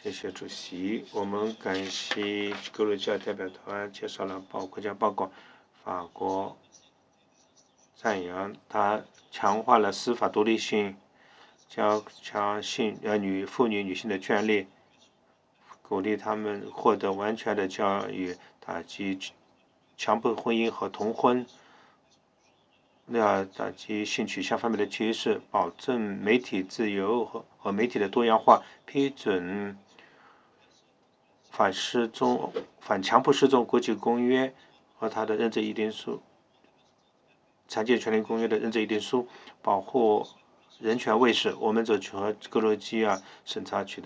谢谢主席，我们感谢格鲁吉亚代表团介绍了国家报告。法国赞扬他强化了司法独立性，加强妇女女性的权利，鼓励他们获得完全的教育，打击强迫婚姻和同婚，打击性取向方面的歧视，保证媒体自由和媒体的多样化，批准反强迫失踪国际公约和它的认证议定书，残疾权利公约的认证议定书，保护人权卫士。我们则和格鲁吉亚审查取得